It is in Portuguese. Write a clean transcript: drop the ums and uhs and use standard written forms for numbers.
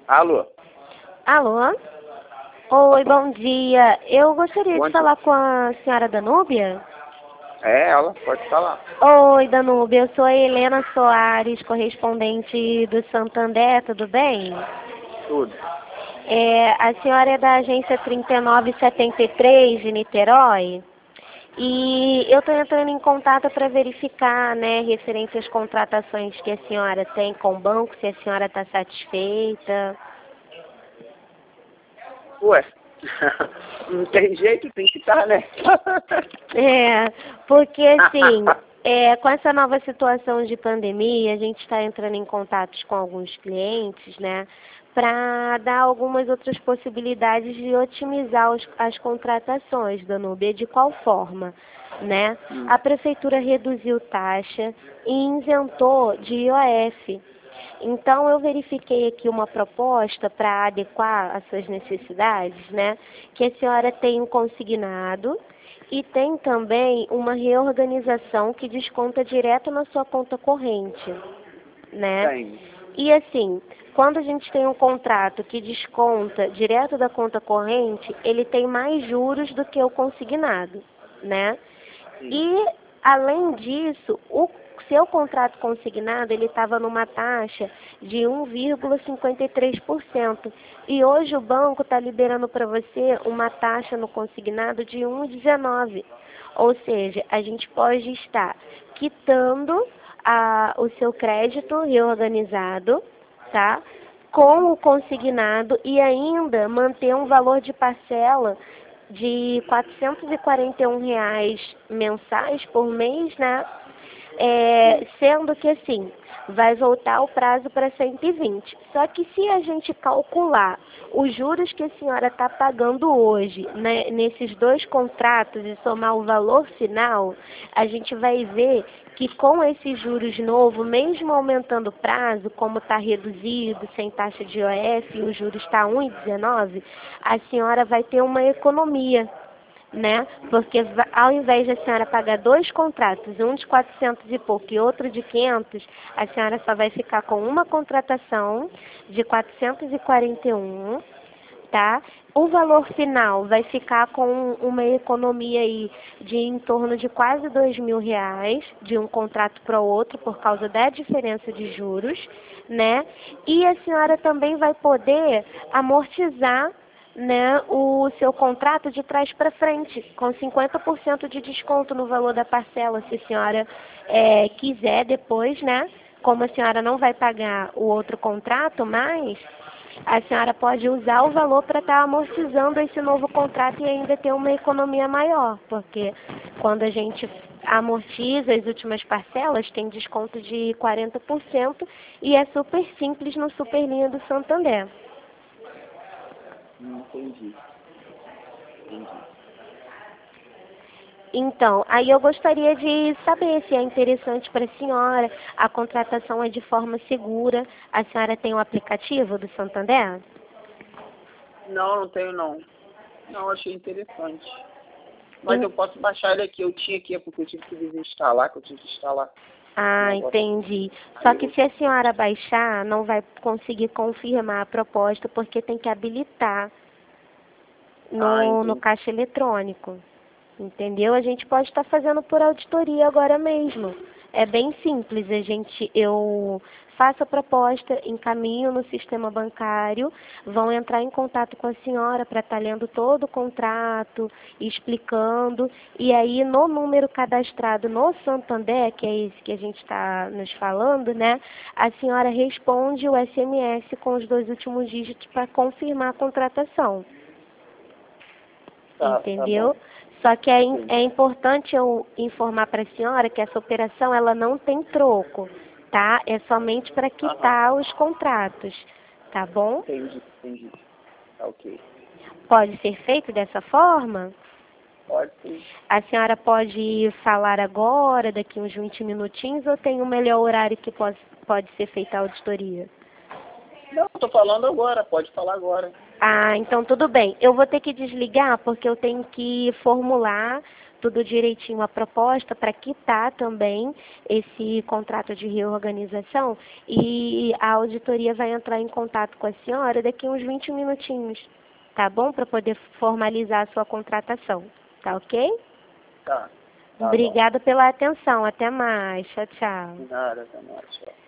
Alô? Alô? Oi, bom dia. Eu gostaria Bom de dia. falar com a senhora Danúbia. É ela, pode falar. Oi, Danúbia. Eu sou a Helena Soares, correspondente do Santander, tudo bem? Tudo. A senhora é da agência 3973 de Niterói. E eu estou entrando em contato para verificar, né, referente às contratações que a senhora tem com o banco, se a senhora está satisfeita. Ué, não tem jeito, tem que estar, né? Porque assim, com essa nova situação de pandemia, a gente está entrando em contatos com alguns clientes, né, para dar algumas outras possibilidades de otimizar as contratações, Danúbia. De qual forma, né? A prefeitura reduziu taxa e isentou de IOF. Então, eu verifiquei aqui uma proposta para adequar às suas necessidades, né? Que a senhora tem um consignado e tem também uma reorganização que desconta direto na sua conta corrente, né? Tem. E assim, quando a gente tem um contrato que desconta direto da conta corrente, ele tem mais juros do que o consignado, né? E, além disso, o seu contrato consignado, ele estava numa taxa de 1,53%. E hoje o banco está liberando para você uma taxa no consignado de 1,19%. Ou seja, a gente pode estar quitando o seu crédito reorganizado, tá? Com o consignado e ainda manter um valor de parcela de R$ 441 mensais por mês, né? Sendo que assim, vai voltar o prazo para 120. Só que se a gente calcular os juros que a senhora está pagando hoje, né, nesses dois contratos e somar o valor final, a gente vai ver que com esses juros novos, mesmo aumentando o prazo, como está reduzido, sem taxa de IOF, e o juros está 1,19, a senhora vai ter uma economia, né? Porque ao invés de a senhora pagar dois contratos, um de 400 e pouco e outro de 500, a senhora só vai ficar com uma contratação de 441, tá? O valor final vai ficar com uma economia aí de em torno de quase R$ 2.000 de um contrato para o outro por causa da diferença de juros, né? E a senhora também vai poder amortizar, né, o seu contrato de trás para frente, com 50% de desconto no valor da parcela, se a senhora quiser depois, né? Como a senhora não vai pagar o outro contrato mais, a senhora pode usar o valor para estar amortizando esse novo contrato e ainda ter uma economia maior, porque quando a gente amortiza as últimas parcelas, tem desconto de 40% e é super simples no Superlinha do Santander. Entendi. Então, aí eu gostaria de saber se é interessante para a senhora, a contratação é de forma segura. A senhora tem o aplicativo do Santander? Não, não tenho não. Não, achei interessante. Mas eu posso baixar ele aqui. Eu tinha aqui, porque eu tive que desinstalar, que eu tive que instalar. Ah, entendi. Só que se a senhora baixar, não vai conseguir confirmar a proposta, porque tem que habilitar no caixa eletrônico. Entendeu? A gente pode estar fazendo por auditoria agora mesmo. É bem simples. Eu faço a proposta, encaminho no sistema bancário, vão entrar em contato com a senhora para estar lendo todo o contrato, explicando, e aí no número cadastrado no Santander, que é esse que a gente está nos falando, né? A senhora responde o SMS com os 2 últimos dígitos para confirmar a contratação. Entendeu? Tá bom. Só que é importante eu informar para a senhora que essa operação ela não tem troco, tá? É somente para quitar os contratos, tá bom? Entendi. Tá ok. Pode ser feito dessa forma? Pode sim. A senhora pode falar agora, daqui uns 20 minutinhos, ou tem um melhor horário que pode ser feita a auditoria? Não, tô falando agora, pode falar agora. Ah, então tudo bem. Eu vou ter que desligar porque eu tenho que formular tudo direitinho a proposta para quitar também esse contrato de reorganização e a auditoria vai entrar em contato com a senhora daqui uns 20 minutinhos, tá bom? Para poder formalizar a sua contratação, tá ok? Tá. Obrigada pela atenção. Até mais. Tchau, tchau. Nada, até mais. Tchau.